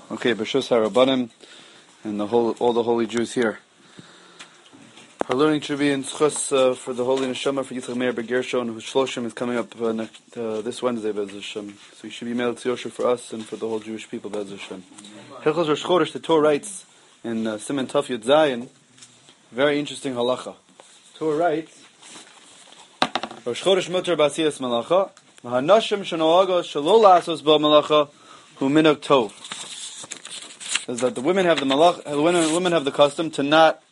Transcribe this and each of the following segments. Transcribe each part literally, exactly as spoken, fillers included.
Okay, B'Shus HaRabbanim and the whole, all the holy Jews here. Our learning should be in Schus uh, for the Holy Neshama for Yitzchak Meir Begershon, whose Shloshim is coming up uh, next, uh, this Wednesday, Be'ez Hashem. So he should be mailed to Yosher for us and for the whole Jewish people, Be'ez Hashem. Hilchos Rosh Chodesh, the Torah writes in uh, Siman Taf Yud Zayin, very interesting halacha. Torah writes, Rosh Chodesh Mutar B'asiyas Malacha, V'hanashim shenoaga shelo la'asos ba malacha hu minhag tov. Says that the women have the malach, the women, women have the custom to not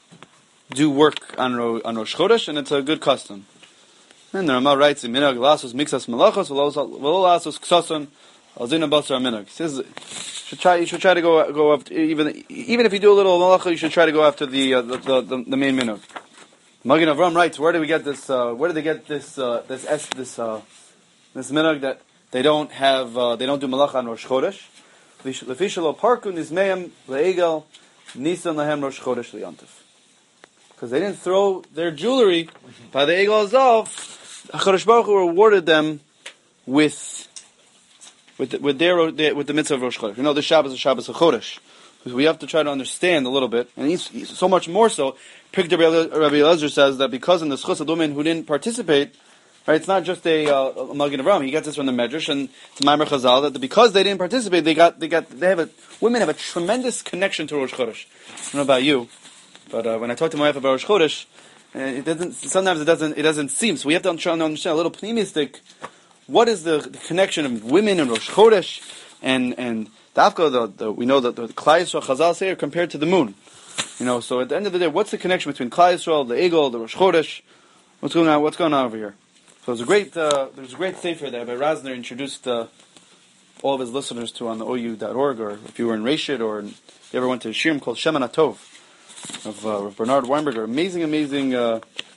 do work on on Rosh Chodesh, and it's a good custom. And the Rama writes in minhag la'asos mixas malachos v'lo la'asos ksason al zina basar minhag. He says you should try, you should try to go go up even even if you do a little malacha, you should try to go after the uh, the, the, the the main minhag. Magen Avram writes, where do we get this? Uh, where do they get this uh, this this this, uh, this minhag that they don't have uh, they don't do malacha on Rosh Chodesh? Lefishalo parku nizmeim leegel nisan lahem Rosh Chodesh liyantif. Because they didn't throw their jewelry by the Egel Azav, HaKadosh Baruch Hu rewarded them with with the, with their with the mitzvah of Rosh Chodesh. You know, the Shabbos is Shabbos of Chodesh. Because we have to try to understand a little bit, and he's, he's so much more so. Rabbi Elazar says that because in the Schus of women who didn't participate, right, it's not just a, uh, a Magen Avram. He gets this from the Medrash and it's Maimer Chazal that because they didn't participate, they got they got they have a women have a tremendous connection to Rosh Chodesh. I don't know about you, but uh, when I talk to my wife about Rosh Chodesh, uh, it doesn't. Sometimes it doesn't. It doesn't seem. So we have to try to understand a little pneumistic. What is the, the connection of women and Rosh Chodesh, and and Dafka? The, the we know that the Klal Yisrael Chazal say are compared to the moon. You know. So at the end of the day, what's the connection between Klal Yisrael, the Egel, the Rosh Chodesh? What's going on? What's going on over here? So there's a great uh, there's a great sefer that Rabbi Rasner introduced uh, all of his listeners to on the O U dot org, or if you were in Reshit or in, if you ever went to a shirim called Shemen HaTov of, uh, of Bernard Weinberger. Amazing, amazing uh,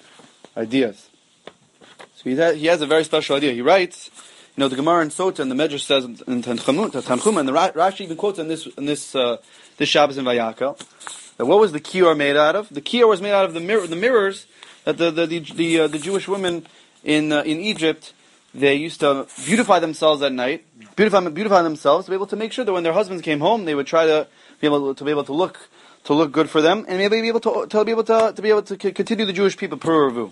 ideas. So he has, he has a very special idea. He writes, you know, the Gemara in Sota and the Medrash says in Tanchuma, and the Rashi even quotes in this in this uh, this Shabbos in Vayakel, that what was the kior made out of? The kior was made out of the mirror, the mirrors that the the the, the, uh, the Jewish women in uh, in Egypt, they used to beautify themselves at night, beautify beautify themselves to be able to make sure that when their husbands came home, they would try to be able to, to be able to look to look good for them, and maybe be able to to be able to to be able to continue the Jewish people per revu.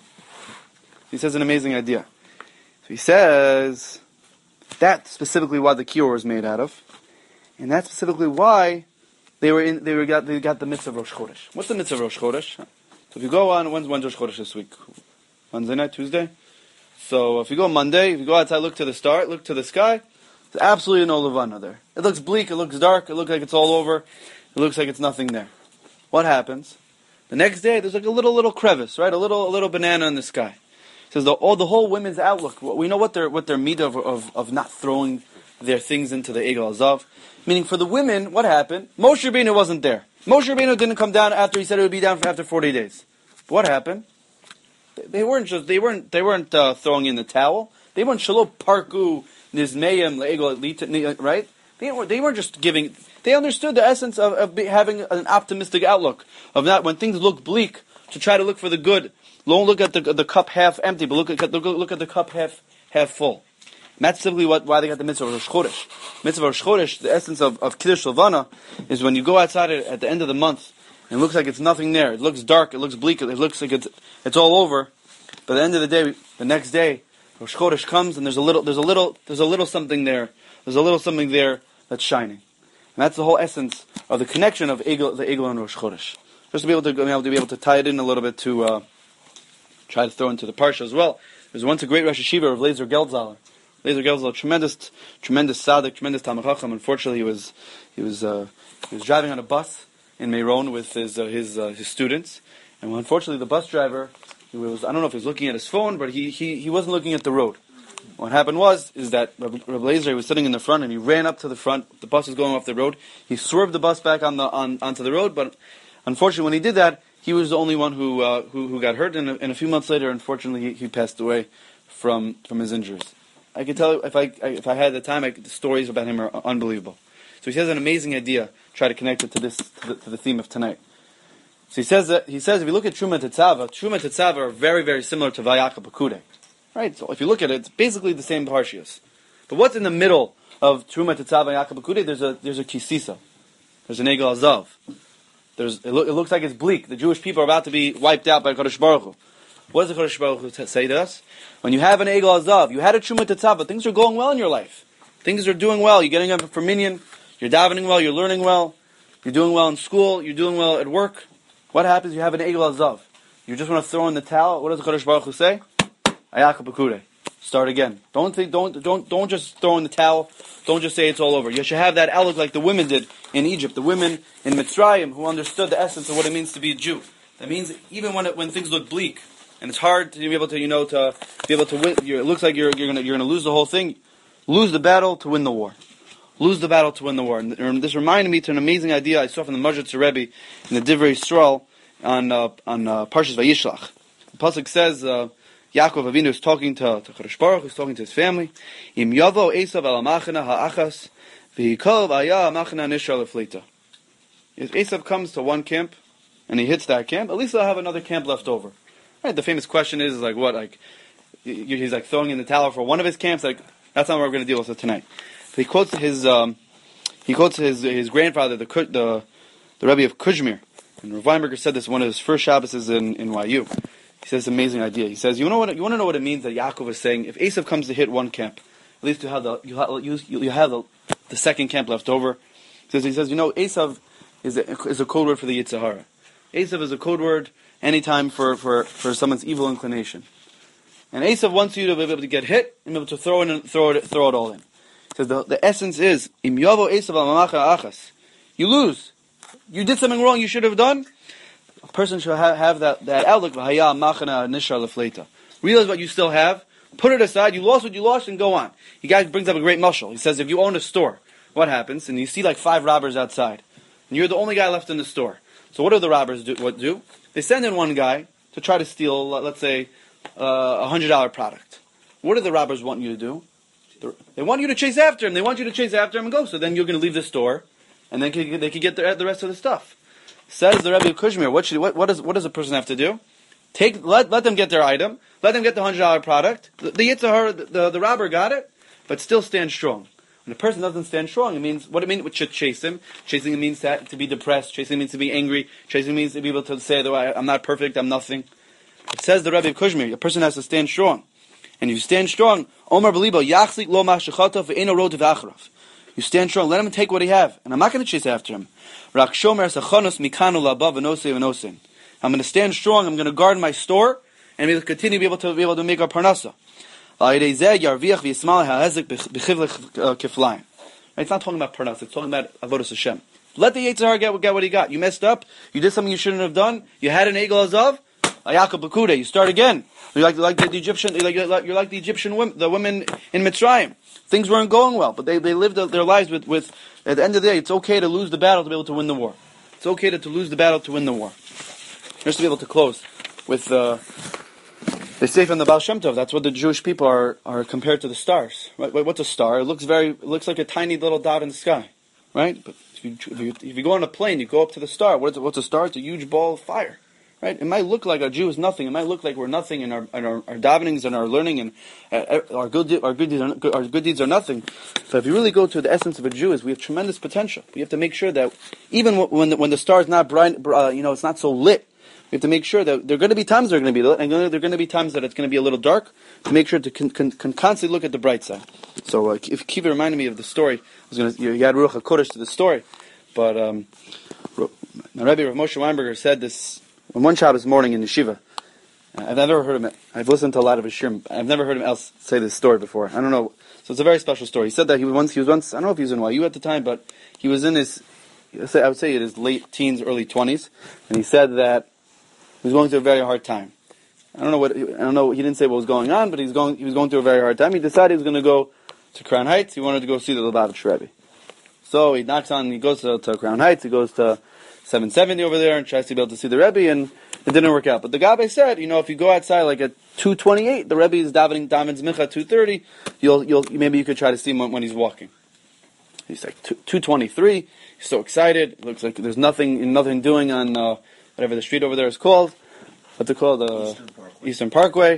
He says an amazing idea. So he says that's specifically why the kior was made out of, and that's specifically why they were in they were got they got the mitzvah of Rosh Chodesh. What's the mitzvah of Rosh Chodesh? So if you go on when's when's Rosh Chodesh this week? Wednesday night, Tuesday. So if you go Monday, if you go outside, look to the star, look to the sky, there's absolutely no levana there. It looks bleak, it looks dark, it looks like it's all over, it looks like it's nothing there. What happens? The next day, there's like a little, little crevice, right? A little, a little banana in the sky. It says the, all the whole women's outlook. We know what their what their midah of, of of not throwing their things into the Egel Azav. Meaning for the women, what happened? Moshe Rabbeinu wasn't there. Moshe Rabbeinu didn't come down after he said it would be down for after forty days. But what happened? They weren't just they weren't they weren't uh, throwing in the towel. They weren't shalo parku nizmeim leegol, right? They weren't they weren't just giving. They understood the essence of, of having an optimistic outlook of not when things look bleak to try to look for the good. Don't look at the the cup half empty, but look at look, look at the cup half half full. And that's simply what why they got the mitzvah of Rosh Chodesh. Mitzvah of Rosh Chodesh, the essence of of Kiddush Levana, is when you go outside at the end of the month. It looks like it's nothing there. It looks dark. It looks bleak. It looks like it's it's all over. But at the end of the day, the next day, Rosh Chodesh comes and there's a little, there's a little, there's a little something there. There's a little something there that's shining, and that's the whole essence of the connection of Egel, the Egel and Rosh Chodesh. Just to be able to be able to be able to tie it in a little bit to uh, try to throw into the parsha as well. There's once a great Rosh Hashiva of Lezer Geldzaler. Lezer Geldzaler, tremendous, tremendous tzaddik, tremendous Talmid Chacham. Unfortunately, he was he was uh, he was driving on a bus in Meron with his uh, his uh, his students, and well, unfortunately the bus driver, he was I don't know if he was looking at his phone, but he, he, he wasn't looking at the road. What happened was is that Rabbi Elazar was sitting in the front and he ran up to the front. The bus was going off the road. He swerved the bus back on the on onto the road, but unfortunately when he did that, he was the only one who uh, who, who got hurt, and, and a few months later, unfortunately, he, he passed away from from his injuries. I could tell you if I if I had the time, I could, the stories about him are unbelievable. So he has an amazing idea. Try to connect it to this to the, to the theme of tonight. So he says that he says if you look at Truma Tetzava, Truma Tetzava are very very similar to Vayakel Pekudei, right? So if you look at it, it's basically the same parshias. But what's in the middle of Truma Tetzav and Yaakov B'Kudei, there's a there's a kisisa, there's an egel azav. There's it, lo- it looks like it's bleak. The Jewish people are about to be wiped out by Kadosh Baruch Hu. What does the Kadosh Baruch Hu t- say to us? When you have an egel azav, you had a Truma Tetzav, but things are going well in your life. Things are doing well. You're getting up for minyan. You're davening well. You're learning well. You're doing well in school. You're doing well at work. What happens? You have an egel azav. You just want to throw in the towel. What does the Kadosh Baruch Hu say? Yaakov B'Kudei. Start again. Don't think. Don't don't don't just throw in the towel. Don't just say it's all over. You should have that outlook like the women did in Egypt. The women in Mitzrayim who understood the essence of what it means to be a Jew. That means even when it, when things look bleak and it's hard to be able to you know to be able to win. You're, it looks like you're you're gonna you're gonna lose the whole thing. Lose the battle to win the war. Lose the battle to win the war. And this reminded me to an amazing idea I saw from the Majid Rebbe in the Divrei Yisrael on uh, on uh, Parshas Vayishlach. The pasuk says. Uh, Yaakov Avinu is talking to, to Kadosh Baruch Hu, is talking to his family. Im yavo Esav al machana ha'achas, v'hikol v'aya machana nishra leflita. If Esav comes to one camp, and he hits that camp, at least they'll have another camp left over. Right? The famous question is, like, what, like, he's like throwing in the towel for one of his camps, like, that's not what we're going to deal with it tonight. But he quotes his, um, he quotes his his grandfather, the the, the Rebbe of Kuzmir. And Rav Weinberger said this one of his first Shabbos in, in Y U. He says an amazing idea. He says, you know what? You want to know what it means that Yaakov is saying? If Esav comes to hit one camp, at least you have the you have, you, you have the, the second camp left over. He says, he says, you know, Esav is a, is a code word for the Yetzer Hara. Esav is a code word anytime for, for, for someone's evil inclination. And Esav wants you to be able to get hit and be able to throw it and throw it throw it all in. He says the, the essence is Im yavo Esav al mamacha achas. You lose. You did something wrong. You should have done. A person should have, have that, that outlook. Realize what you still have. Put it aside. You lost what you lost and go on. He guy brings up a great mashal. He says if you own a store, what happens? And you see like five robbers outside. And you're the only guy left in the store. So what do the robbers do? What do? They send in one guy to try to steal, let's say, uh, a one hundred dollars product. What do the robbers want you to do? They want you to chase after him. They want you to chase after him and go. So then you're going to leave the store. And then they can get the, the rest of the stuff. Says the Rebbe of Kuzmir, what should what, what does what does a person have to do? Take let let them get their item, let them get the hundred dollar product. The, the Yetzer Hara, the, the the robber got it, but still stand strong. When a person doesn't stand strong, it means what it means. It should chase him. Chasing him means to, to be depressed. Chasing means to be angry. Chasing means to be able to say that I'm not perfect, I'm nothing. It says the Rebbe of Kuzmir, a person has to stand strong, and if you stand strong, Omar Belibo Yachzik Lo Mashachata Ve'Eno Rod V'Achrav. You stand strong. Let him take what he have, and I'm not going to chase after him. I'm going to stand strong. I'm going to guard my store, and we'll continue to be able to be able to make our parnasa. It's not talking about parnasa. It's talking about avodas Hashem. Let the Yetzer Hara get, get what he got. You messed up. You did something you shouldn't have done. You had an egel azav. Yaakov B'Kudei. You start again. You're like, like the Egyptian. You're like, you're like the Egyptian women, the women in Mitzrayim. Things weren't going well, but they, they lived their lives with, with, at the end of the day, it's okay to lose the battle to be able to win the war. It's okay to, to lose the battle to win the war. Just to be able to close with, uh, they say from the Baal Shem Tov, that's what the Jewish people are, are compared to the stars. Right? What's a star? It looks very, it looks like a tiny little dot in the sky. Right? But if you, if you, if you go on a plane, you go up to the star. What is it, what's a star? It's a huge ball of fire. Right? It might look like a Jew is nothing. It might look like we're nothing in our in our, our davenings and our learning and uh, our good our good deeds are, our good deeds are nothing. But if you really go to the essence of a Jew, is we have tremendous potential. We have to make sure that even when the, when the star is not bright, uh, you know, it's not so lit. We have to make sure that there are going to be times that are going to be lit, and there are going to be times that it's going to be a little dark. To make sure to con, con, con constantly look at the bright side. So, uh, if Kiva reminded me of the story, I was going to you had Ruach HaKodesh to the story, but um, my Rebbe Rav Moshe Weinberger said this. On one Shabbos morning in yeshiva, I've never heard him. I've listened to a lot of his shirim. I've never heard him else say this story before. I don't know. So it's a very special story. He said that he was once. He was once. I don't know if he was in Y U at the time, but he was in his. I would say in his late teens, early twenties, and he said that he was going through a very hard time. I don't know what. I don't know. He didn't say what was going on, but he's going. He was going through a very hard time. He decided he was going to go to Crown Heights. He wanted to go see the Lubavitch Rebbe. So he knocks on. He goes to, to Crown Heights. He goes to seven seventy over there and tries to be able to see the Rebbe, and it didn't work out. But the Gabbai said, you know, if you go outside like at two twenty-eight, the Rebbe is davening Daven's Mincha at two thirty, you'll, you'll, maybe you could try to see him when, when he's walking. He's like two twenty-three, he's so excited, it looks like there's nothing, nothing doing on, uh, whatever the street over there is called. What's it called? Uh, Eastern Parkway. Eastern Parkway.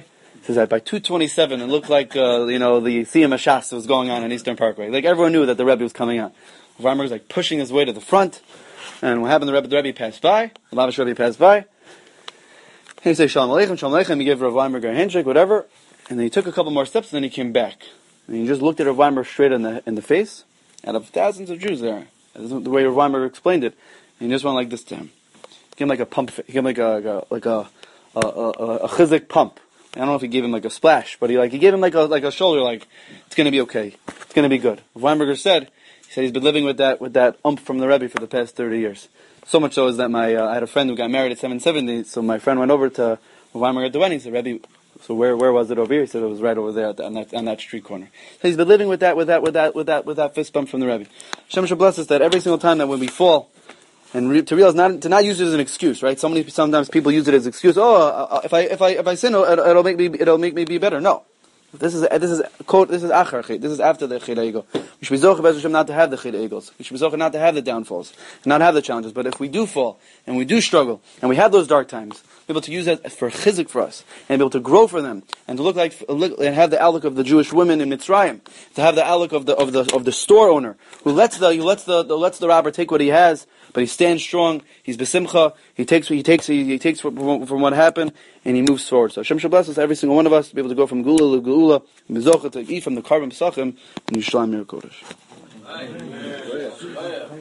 says that by two twenty-seven, it looked like, uh, you know, the Siyam HaShas was going on in Eastern Parkway. Like, everyone knew that the Rebbe was coming out. Rav Weinberg was like pushing his way to the front, and what happened, the Rebbe, the Rebbe passed by, the Lavish Rebbe passed by, and he said, Shalom Aleichem, Shalom Aleichem, he gave Rav Weinberg a handshake, whatever, and then he took a couple more steps, and then he came back. And he just looked at Rav Weinberg straight in the, in the face, out of thousands of Jews there. That's the way Rav Weinberg explained it, and he just went like this to him. He gave him like a pump, he gave him like a, like a, a, a, a, a chizik pump. I don't know if he gave him like a splash, but he like he gave him like a like a shoulder, like it's gonna be okay, it's gonna be good. Weinberger said, he said he's been living with that with that ump from the Rebbe for the past thirty years. So much so is that my uh, I had a friend who got married at seven seventy, so my friend went over to Weinberger at the wedding. He said, Rebbe, so where where was it over here? He said it was right over there at the, on that on that street corner. So he's been living with that with that with that with that with that fist bump from the Rebbe. Hashem should bless us that every single time that when we fall. And re- to realize not to not use it as an excuse, right? So many sometimes people use it as an excuse. Oh, uh, if I if I if I sin, it'll, it'll make me it'll make me be better. No, this is this is quote. This is achar chid. This is after the chid ego. We should be zocher Hashem not to have the chid egos. We should be zocher not to have the downfalls, and not have the challenges. But if we do fall and we do struggle and we have those dark times, be able to use that for chizik for us and be able to grow for them and to look like look, and have the outlook of the Jewish women in Mitzrayim, to have the outlook of the of the of the store owner who lets the who lets the, the lets the robber take what he has. But he stands strong. He's besimcha. He takes. He takes. He, he takes from, from what happened, and he moves forward. So Hashem should bless us, every single one of us, to be able to go from Gula to Geula, Mizocha to eat from the Karban Pesachim, and Yishlam Mir Kodesh.